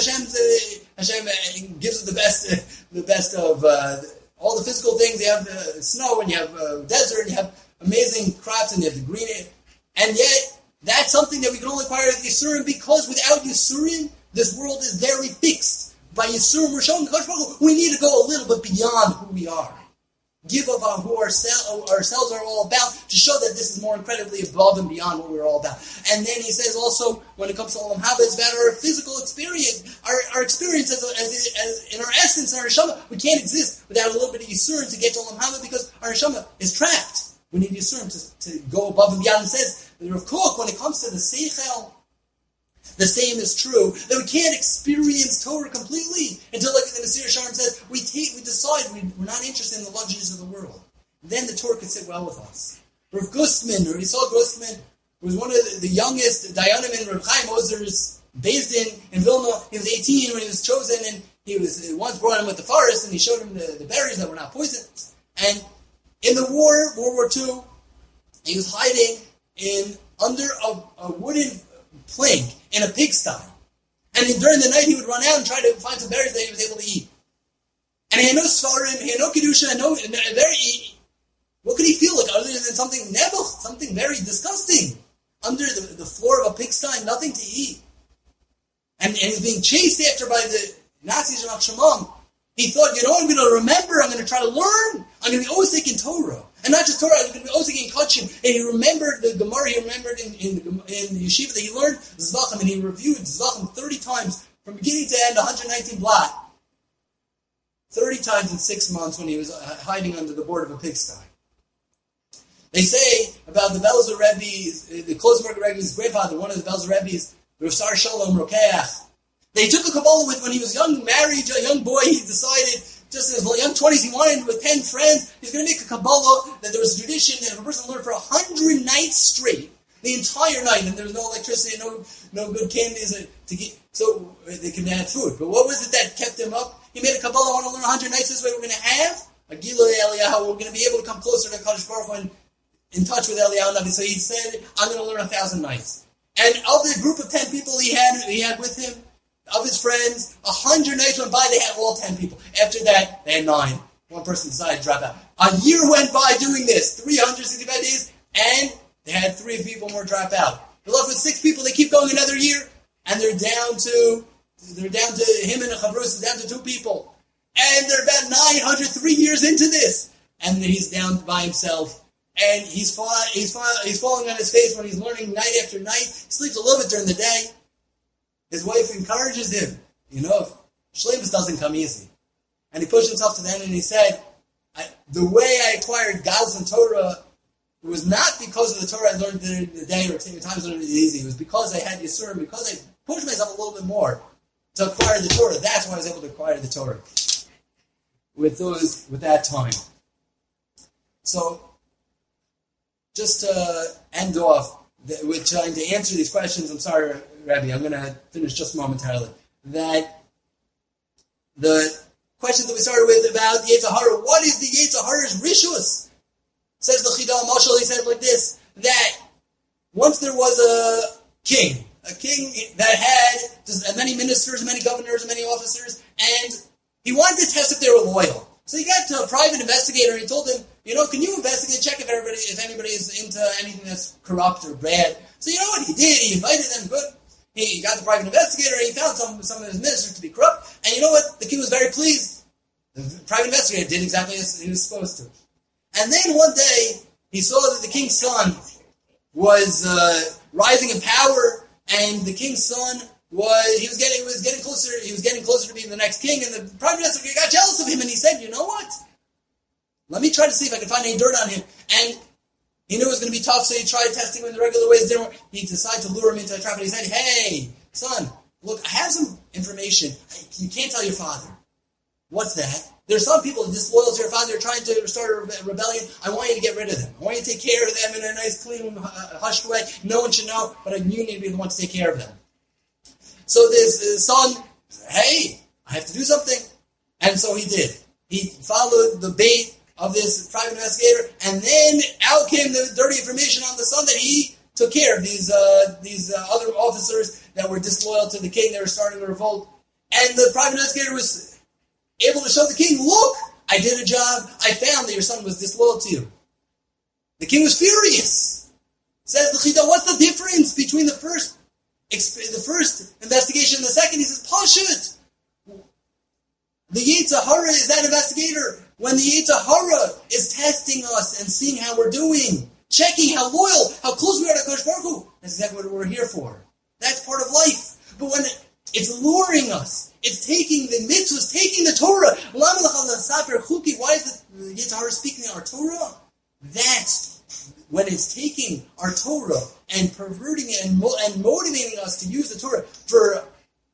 [SPEAKER 3] Hashem gives us the best of all the physical things. You have snow, and you have desert, and you have amazing crops, and you have the green. And yet, that's something that we can only acquire with Yisurim, because without Yisurim, this world is very fixed. By Yisurim, we're showing we need to go a little bit beyond who we are. Give of who ourselves are all about, to show that this is more incredibly above and beyond what we're all about. And then he says also, when it comes to Olam Haba, it's about our physical experience, our experience as in our essence, in our neshama. We can't exist without a little bit of Yisurim to get to Olam Haba, because our neshama is trapped. We need Yisurim to go above and beyond. It says, the Rav Kook, when it comes to the Seichel, the same is true, that we can't experience Torah completely until, like the Nasir Sharm says, we decide we're not interested in the luxuries of the world. Then the Torah could sit well with us. Rav Gustman, or Yisrael Gustman, was one of the youngest Dayanim in Rav Chaim Ozer's Beis Din in Vilna. He was 18 when he was chosen, and he was once brought him with the forest, and he showed him the berries that were not poison. And in the World War II, he was hiding under a wooden plank in a pigsty. And during the night he would run out and try to find some berries that he was able to eat. And he had no svarim, he had no kedusha, what could he feel like other than something nebuch, something very disgusting? Under the floor of a pigsty, nothing to eat. And he's being chased after by the Nazis in Shemam. He thought, I'm going to remember, I'm going to try to learn, I'm going to be osik in Torah. And not just Torah, I'm going to be osik in Kachim. And he remembered the Gemara, he remembered in the yeshiva that he learned Zvachim, and he reviewed Zvachim 30 times, from beginning to end, 119 blot. 30 times in 6 months when he was hiding under the board of a pigsty. They say about the Belzer Rebbe, the Klosberg Rebbe's grandfather, one of the Belzer Rebbe's, Rav Sar Shalom Rokeach. They took a Kabbalah when he was young, married, a young boy. He decided, just in his young 20s, he wanted with 10 friends, he's going to make a Kabbalah, that there was a tradition that if a person learned for 100 nights straight, the entire night, and there was no electricity, no good candies to get, so they could have food. But what was it that kept him up? He made a Kabbalah, I want to learn 100 nights, this way we're going to have a Gilui Eliyahu, we're going to be able to come closer to Kadosh Baruch Hu and in touch with Eliyahu Navi. So he said, I'm going to learn 1,000 nights. And of the group of 10 people he had with him, of his friends, 100 nights went by, they had all 10 people. After that, they had 9. One person decided to drop out. A year went by doing this, 365 days, and they had 3 people more drop out. They're left with 6 people, they keep going another year, and they're down to him and a Chavrus, down to 2 people. And they're about 3 years into this. And he's down by himself. And he's falling on his face when he's learning night after night. He sleeps a little bit during the day. His wife encourages him. Shleimus doesn't come easy. And he pushed himself to the end and he said, the way I acquired Gaz and Torah, it was not because of the Torah I learned during the day or times when it was easy. It was because I had Yisurim, because I pushed myself a little bit more to acquire the Torah. That's why I was able to acquire the Torah with that time. So, just to end off with trying to answer these questions, I'm sorry, Rabbi, I'm going to finish just momentarily. That the question that we started with about the Yetzer Hara, what is the Yetzer Hara's rishus? Says the Chida Mashal, he said like this, that once there was a king that had many ministers, many governors, many officers, and he wanted to test if they were loyal. So he got to a private investigator and he told him, can you investigate, check if anybody is into anything that's corrupt or bad? So you know what he did? He invited them, good. He got the private investigator and he found some of his ministers to be corrupt. And you know what? The king was very pleased. The private investigator did exactly as he was supposed to. And then one day, he saw that the king's son was rising in power, and the king's son was getting closer to being the next king, and the prime minister got jealous of him, and he said, you know what? Let me try to see if I can find any dirt on him. And he knew it was going to be tough, so he tried testing him in the regular ways. He decided to lure him into a trap, and he said, hey, son, look, I have some information. You can't tell your father. What's that? There's some people disloyal to your father, trying to start a rebellion. I want you to get rid of them. I want you to take care of them in a nice, clean, hushed way. No one should know, but you need to be the one to take care of them. So this son said, hey, I have to do something. And so he did. He followed the bait of this private investigator, and then out came the dirty information on the son that he took care of these other officers that were disloyal to the king. They were starting a revolt, and the private investigator was able to show the king, look, I did a job. I found that your son was disloyal to you. The king was furious. Says the Chida, what's the difference between the first investigation and the second? He says, Pashut. The Yetzer Hara is that investigator. When the Yetzer Hara is testing us and seeing how we're doing, checking how loyal, how close we are to Kodesh Baruch Hu, that's exactly what we're here for. That's part of life. But when it's luring us, it's taking the mitzvahs, taking the Torah. Why is the Yetzer Hara speaking our Torah? That's when it's taking our Torah and perverting it and motivating us to use the Torah for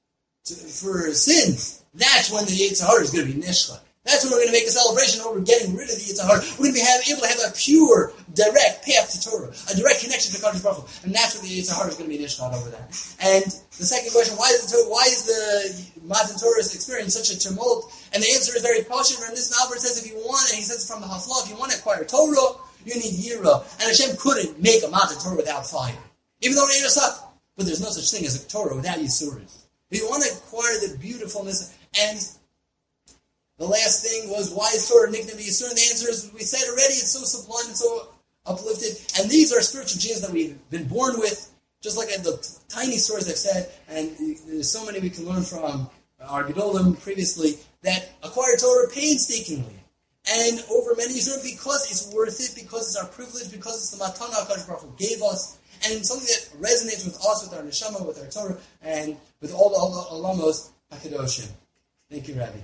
[SPEAKER 3] sins. That's when the Yetzer Hara is going to be nishcha. That's when we're going to make a celebration over getting rid of the Yetzer Hara. We're going to be able to have a pure, direct path to Torah, a direct connection to Kodesh Baruch Hu. And that's what the Yetzer Hara is going to be nishcha over that. And the second question, why is the Matan Torah's experience such a tumult? And the answer is very posh. And this Albert says, if you want, and he says from the Haflah, if you want to acquire Torah, you need Yira. And Hashem couldn't make a Matan Torah without fire. Even though it ain't a suck. But there's no such thing as a Torah without Yisurim. If you want to acquire the beautifulness, and the last thing was, why is Torah nicknamed Yisurim? The answer is, we said already, it's so sublime, it's so uplifted. And these are spiritual genes that we've been born with, just like the tiny stories I've said, and there's so many we can learn from our Gedolim previously, that acquire Torah painstakingly. And over many years, because it's worth it, because it's our privilege, because it's the matana HaKadosh Baruch Hu gave us, and something that resonates with us, with our neshama, with our Torah, and with all the alamos HaKadoshim. Thank you, Rabbi.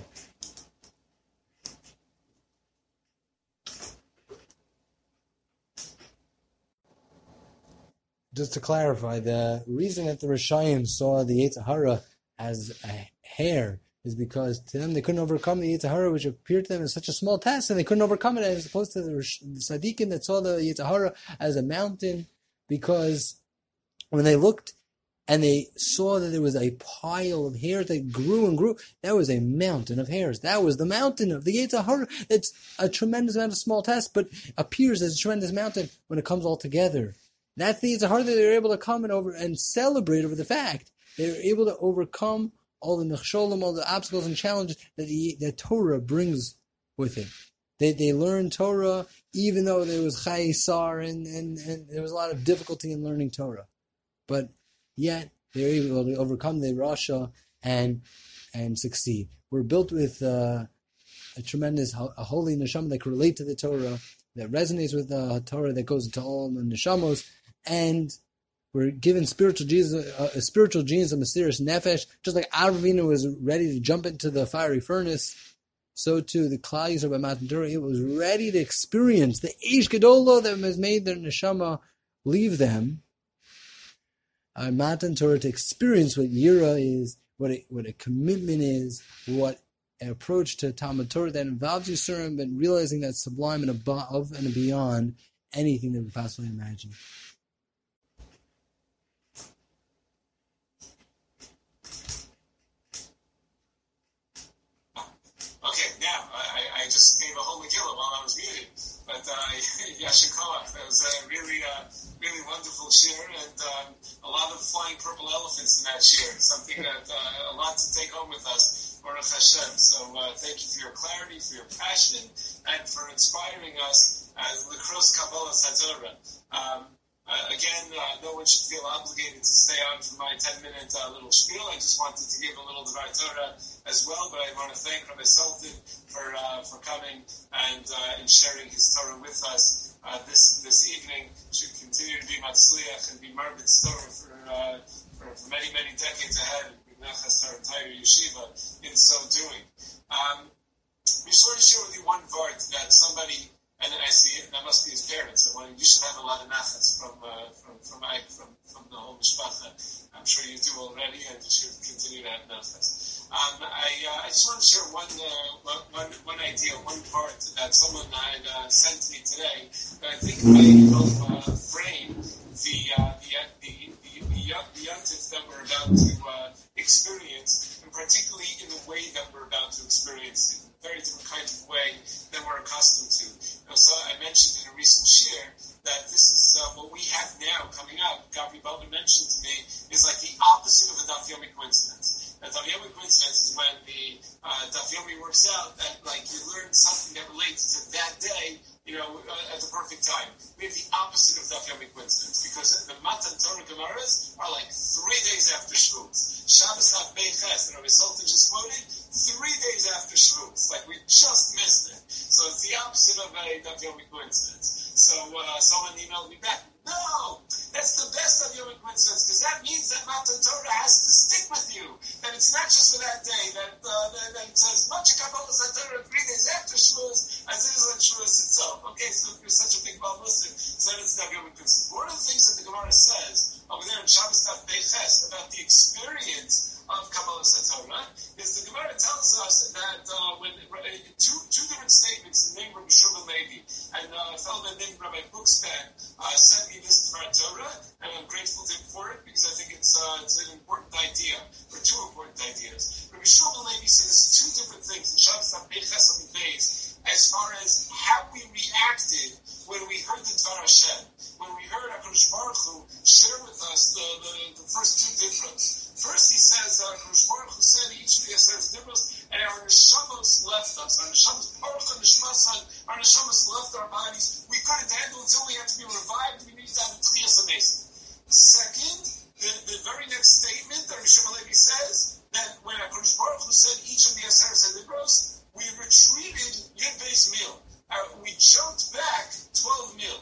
[SPEAKER 2] Just to clarify, the reason that the Rishayim saw the Yetzer Hara as a hair is because to them they couldn't overcome the Yetzer Hara, which appeared to them as such a small task, and they couldn't overcome it, as opposed to the Tzaddikim that saw the Yetzer Hara as a mountain, because when they looked and they saw that there was a pile of hairs that grew and grew, that was a mountain of hairs. That was the mountain of the Yetzer Hara. It's a tremendous amount of small tasks, but appears as a tremendous mountain when it comes all together. That's the Yetzer Hara that they were able to come and celebrate over the fact they were able to overcome all the nechsholim, all the obstacles and challenges that the Torah brings with it. They learned Torah even though there was chayisar and there was a lot of difficulty in learning Torah, but yet they were able to overcome the rasha and succeed. We're built with a tremendous, a holy neshama that can relate to the Torah, that resonates with the Torah, that goes into all the neshamos, and we're given spiritual genes of mysterious nefesh. Just like Avinu was ready to jump into the fiery furnace, so too the Klal Yisrael by Matan Torah, it was ready to experience the Eish Gedolo that has made their neshama leave them. Matan Torah, to experience what Yira is, what a commitment is, what an approach to Talmud Torah that involves Yisurim, but realizing that sublime and above and beyond anything that we possibly imagine.
[SPEAKER 1] Okay, now, I just gave a whole Megillah while I was muted, but Yasher Koach, that was a really wonderful shir, and a lot of flying purple elephants in that shir, something that, a lot to take home with us, Baruch Hashem. So thank you for your clarity, for your passion, and for inspiring us as L'Kros Kabbalah Sadora. Again, no one should feel obligated to stay on for my 10-minute little spiel. I just wanted to give a little Dvar Torah as well, but I want to thank Rabbi Sultan for coming and sharing his Torah with us this evening. Should continue to be Matzliach and be Marbit's Torah for many, many decades ahead. Nachas our entire yeshiva in so doing. I just want to share with you one vart that somebody. And then I see it, that must be his parents. And you should have a lot of nachas from the whole mishpacha. I'm sure you do already, and you should continue to have nachas. I just want to share one idea, one part that someone had sent to me today that I think might help frame the yontif that we're about to experience, and particularly in the way that we're about to experience it. Very different kind of way than we're accustomed to. I mentioned in a recent share that this is what we have now coming up. Gabri Butler mentioned to me is like the opposite of a Daf Yomi coincidence. A Daf Yomi coincidence is when the Daf Yomi works out that like you learn something that relates to that day, at the perfect time. We have the opposite of Daf Yomi coincidence because the Matan Torah Gemaras are like 3 days after Shavuos. Shabbos Daf Beiches, and Rabbi Sultan just quoted, 3 days after Shavuos. Like we just missed it. So it's the opposite of a Daf Yomi coincidence. So someone emailed me back, no, that's the best Daf Yomi coincidence because that means that Matan Torah has to stick with you. That it's not just for that day, that it's as much a Kabbalah Torah 3 days after Shavuos as it is on Shavuos itself. Okay, so if you're such a big Baal Muslim, so then it's Daf Yomi coincidence. One of the things that the Gemara says over there in Shabbos Daf Beiches about the experience of Kabbalah Torah is the Gemara tells us that when two different statements, the name Rabbi Shmuel Levi and a fellow named Rabbi Buxton sent me this Dvar Torah, and I'm grateful to him for it because I think it's an important idea, or two important ideas. Rabbi Shmuel Levi says two different things in Shabbos Daf Beiches on the base as far as how we reacted when we heard the Dvar Hashem, when we heard HaKadosh Baruch Hu share with us the first two difference. First, he says, HaKadosh Baruch Hu said each of the Aseres Dibros, and our neshamos left us. Our neshamos, Baruch HaNeshmasan, our neshamos left our bodies. We couldn't handle it until we had to be revived. We needed to have a Tchias HaMesim. Second, the very next statement that Rishon Levi says, that when HaKadosh Baruch Hu said each of the Aseres Dibros, we retreated Yud Beis Mil. We jumped back 12 mil.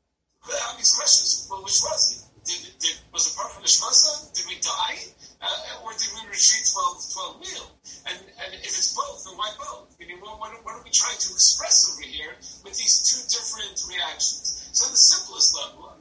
[SPEAKER 1] These questions, well, which was it? Was it part of Neshmasa? Did we die? Or did we retreat 12 mil? And if it's both, then why both? Meaning, what are we trying to express over here with these two different reactions? So on the simplest level,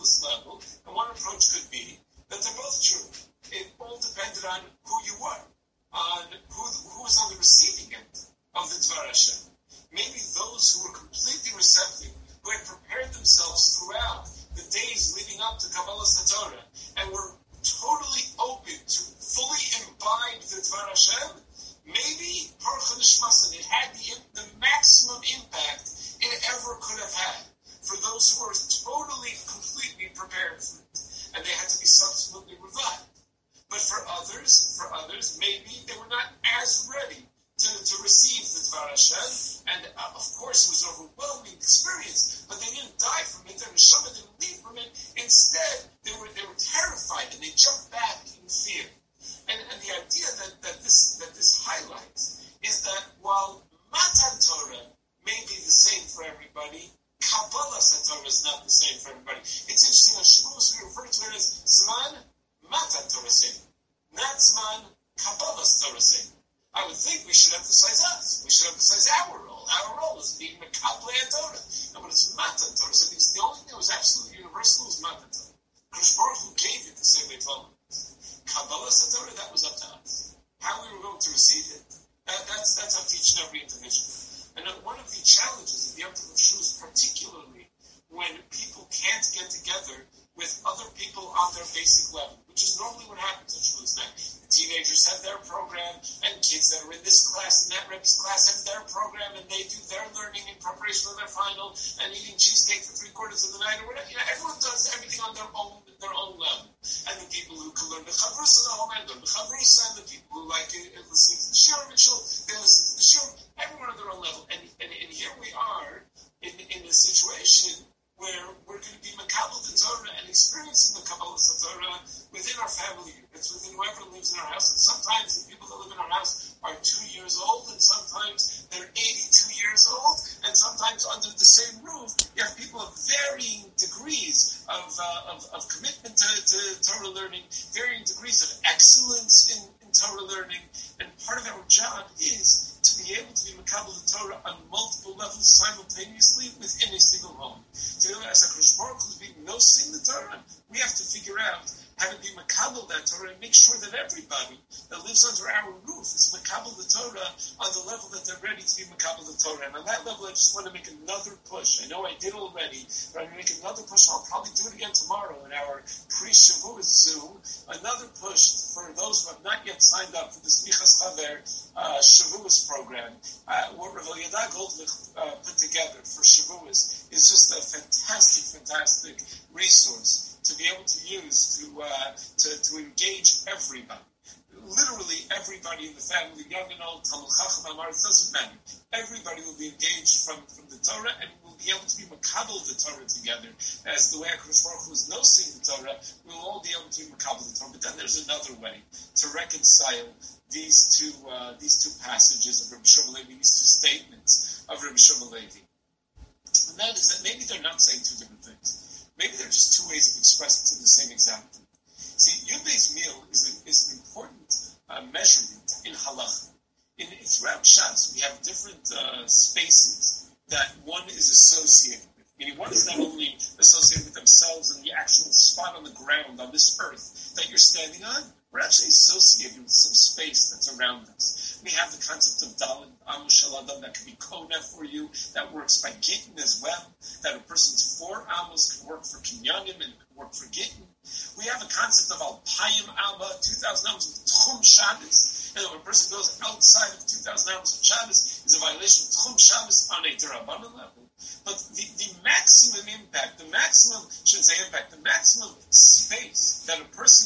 [SPEAKER 1] and one approach could be that they're both true. It all depended on who you were, on who was on the receiving end of the Dvar Hashem. Maybe those who were completely receptive, who had prepared themselves throughout the days leading up to Kabbalah Torah, and were totally open to fully imbibe the Dvar Hashem, maybe Baruch HaNeshmasan, it had the maximum impact it ever could have had for those who were totally, completely prepared for it, and they had to be subsequently revived. But for others, maybe they were not as ready to receive the Dvar Hashem, and of course it was an overwhelming experience, but they didn't die from it, their neshama didn't leave from it. Instead, they were terrified and they jumped back in fear. And the idea that this highlights is that while Matan Torah may be the same for everybody, Kabbalah Torah is not the same for everybody. It's interesting, on Shavuos we refer to it as Zman Matan Torah Sefer, not Zman Kabbalah Torah Sefer. I would think we should emphasize us. We should emphasize our role. Our role is being Mekablei Torah. And when it's Matan Torah, so it's the only thing that was absolutely universal was Matan Torah. Kadosh Baruch Hu gave it the same way to all of us. Kabbalah Torah, that was up to us. How we were going to receive it, that's up to each and every individual. And one of the challenges of the Yom Tov of Shavuos, particularly when people can't get together with other people on their basic level, which is normally what happens on Shavuos night. Teenagers have their program, and kids that are in this class and that Rebbe's class have their program, and they do their learning in preparation for their final, and eating cheesecake for 3/4 of the night, or whatever. Everyone does everything on their own level. And the people who can learn the Chavrusa, the whole night learn the Chavrusa, and the people who like listening to the Shiurim and Shul, they listen to the Shiurim. Everyone on their own level. And here we are in a situation where we're going to be Makabel the Torah and experiencing the Kabbalah Torah within our family units, within whoever lives in our house. And sometimes the people that live in our house are 2 years old, and sometimes they're 82 years old, and sometimes under the same roof, you have people of varying degrees of commitment to Torah learning, varying degrees of excellence in Torah learning. And part of our job is to be able to be Makabel the Torah on multiple levels simultaneously within a single home. So as HaKadosh Baruch Hu is being nosing the Torah, we have to figure out how to be makabel that Torah and make sure that everybody that lives under our roof is makabel the Torah on the level that they're ready to be makabel the Torah. And on that level, I just want to make another push. I know I did already, but I'm going to make another push. I'll probably do it again tomorrow in our pre-Shavuos Zoom. Another push for those who have not yet signed up for the Smichas Chaver Shavuos program. What Rav Yehuda Goldlich put together for Shavuos is just a fantastic resource to be able to use to engage everybody. Literally everybody in the family, young and old, Talmud Chacham, Amar, it doesn't matter. Everybody will be engaged from the Torah and will be able to be makabel the Torah together. As the way HaKadosh Baruch Hu is nosing the Torah, we'll all be able to be makabel the Torah. But then there's another way to reconcile these two passages of Rabbi Shlomo Levi, these two statements of Rabbi Shlomo Levi. And that is that maybe they're not saying two different things. Maybe they're just two ways of expressing the same exact thing. See, Yud Beis Meal is an important measurement in halacha. Throughout Shas, we have different spaces that one is associated with. Meaning, one is not only associated with themselves and the actual spot on the ground, on this earth that you're standing on, we're actually associated with some space that's around us. We have the concept of Dalet Amos Shel Adam that can be Kona for you, that works by Gittin as well, that a person's 4 Amos can work for Kinyanim and can work for Gittin. We have a concept of Alpayim Alba, 2,000 Amos of Tchum Shabbos, and when a person goes outside of 2,000 Amos of Shabbos, is a violation of Tchum Shabbos on a Derabanan level. But the maximum impact, the maximum space that a person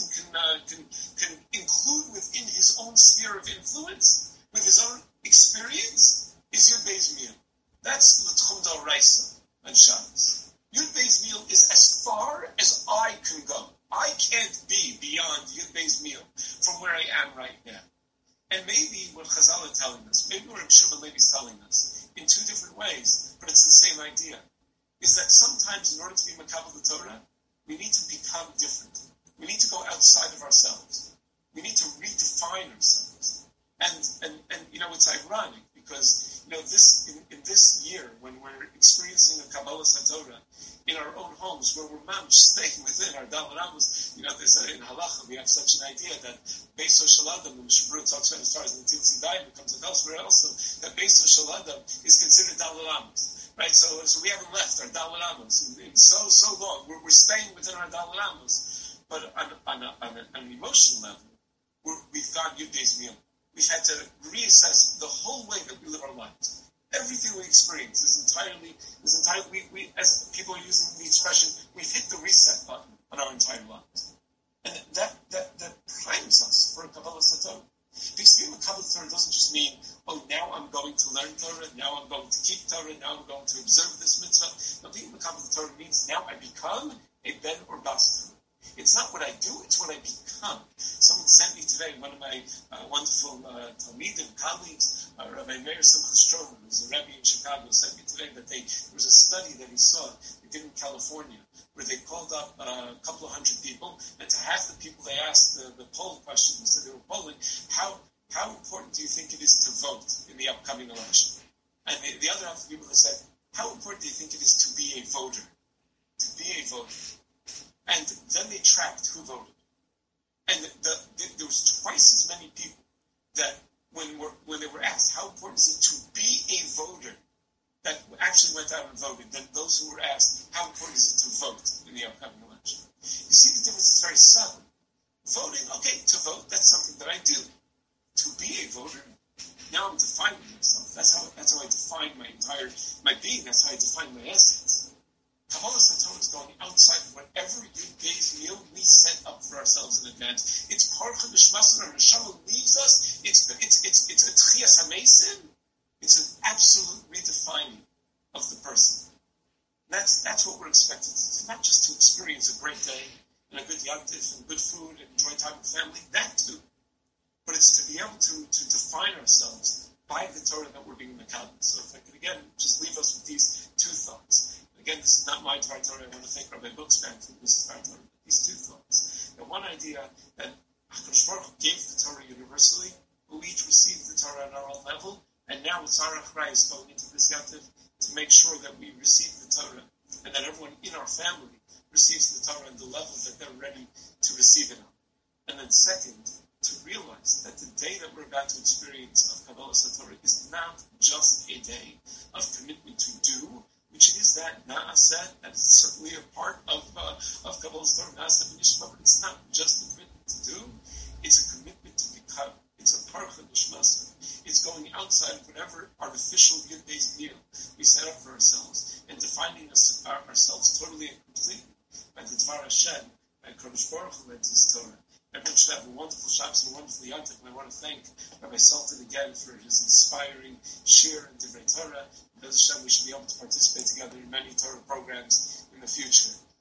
[SPEAKER 1] can include within his own sphere of influence, with his own experience, is Yud Beis Meal. That's the Tchum D'Oraisa on Shabbos. Yud Beis Meal is as far as I can go. I can't be beyond Yud Beis Meal from where I am right now. And maybe what Chazal are telling us, maybe what Rabbi Shimon Levi is telling us, in two different ways, but it's the same idea, is that sometimes in order to be makabel the Torah, we need to become different. We need to go outside of ourselves. We need to redefine ourselves. And it's ironic because, in this year, when we're experiencing the Kabbalah Torah in our own homes, where we're staying within our Dalet Amos, in Halacha, we have such an idea that Beis Shel Adam, the Mishabru talks about as far as the Tzitzi Daim, it comes up elsewhere also, that Beis Shel Adam is considered Dalet Amos. Right, so we haven't left our Dalet Amos in so long. We're staying within our Dalet Amos, but on an emotional level, we've gone Yud Beis Meal. We've had to reassess the whole way that we live our lives. Everything we experience is entirely. We as people are using the expression, we've hit the reset button on our entire lives, and that primes us for a Kabbalah Torah. Because being a Kabbalah Torah doesn't just mean, now I'm going to learn Torah, now I'm going to keep Torah, now I'm going to observe this mitzvah. No, being a Kabbalah Torah means now I become a Ben or Bas Torah. It's not what I do, it's what I become. Someone sent me today, one of my wonderful Talmidim, colleagues, Rabbi Meir Simcha Strom, who's a Rebbe in Chicago, sent me today that there was a study that he saw, they did in California, where they called up a couple of hundred people, and to half the people they asked the poll question, so they were polling, how important do you think it is to vote in the upcoming election? And the other half of the people that said, how important do you think it is to be a voter? To be a voter. And then they tracked who voted. And there was twice as many people that when they were asked, how important is it to be a voter, that actually went out and voted, than those who were asked, how important is it to vote in the upcoming election? You see, the difference is very subtle. Voting, okay, to vote, that's something that I do. To be a voter, now I'm defining myself. That's how I define my being. That's how I define my essence. Kabbalah Torah is going outside of whatever Yud Beis Meal we set up for ourselves in advance. It's Parcha B'Shmas, and our Neshama leaves us. It's a Tchias HaMesim. It's an absolute redefining of the person. That's what we're expected to do. Not just to experience a great day and a good yontif and good food and enjoy time with family. That too. But it's to be able to define ourselves by the Torah that we're being makabel. So if I could again just leave us with these two thoughts. Again, this is not my Torah. I want to thank Rabbi Buxman for this Torah. These two thoughts. The one idea that HaKadosh Baruch Hu gave the Torah universally, we each received the Torah on our own level, and now it's our Achrayus is going into this Yativ to make sure that we receive the Torah, and that everyone in our family receives the Torah and the level that they're ready to receive it on. And then second, to realize that the day that we're about to experience of Kabbalah Torah is not just a day of commitment to do, which is that na'aseh, and it's certainly a part of Kabbalah Torah, na'aseh b'nishma, but it's not just a commitment to do, it's a commitment to become. It's a parcha b'shmasa. It's going outside of whatever artificial yud-based meal we set up for ourselves and defining ourselves totally and completely by the Dvar Hashem, by Kodesh Baruch Hu, and His Torah. Everyone should have a wonderful Shabbos and a wonderful Yontif, and I want to thank Rabbi Sultan again for his inspiring shir and Divrei Torah. Bez Hashem, we should be able to participate together in many Torah programs in the future.